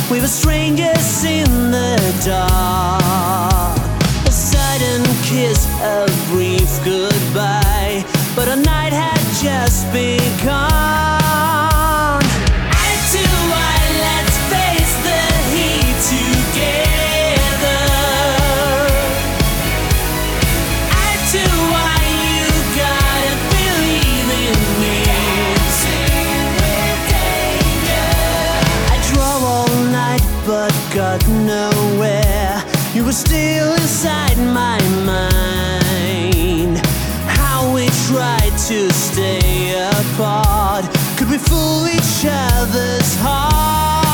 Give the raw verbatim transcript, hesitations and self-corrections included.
We were strangers in the dark. A sudden kiss, a brief goodbye, but our night had just begun. Eye to eye, let's face the heat together. Eye to eye, you gotta believe in me. I drove all night but got nowhere. You were still inside my mind. How we tried to stay apart. Could we fool each other's hearts?